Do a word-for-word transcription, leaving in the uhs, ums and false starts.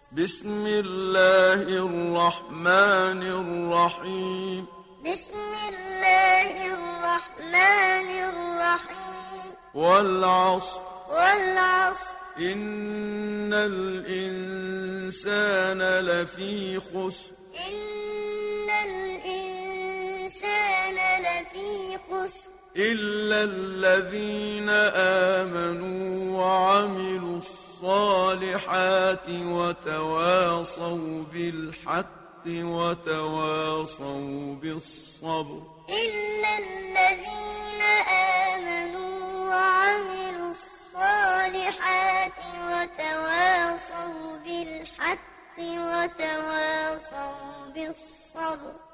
بسم الله الرحمن الرحيم بسم الله الرحمن الرحيم والعصر والعصر إن الإنسان لفي خسر إن الإنسان لفي خسر إلا الذين آمنوا وعملوا الصالحات وتواصوا بالحق وتواصوا بالصبر إلا الذين آمنوا وعملوا الصالحات وتواصوا بالحق وتواصوا بالصبر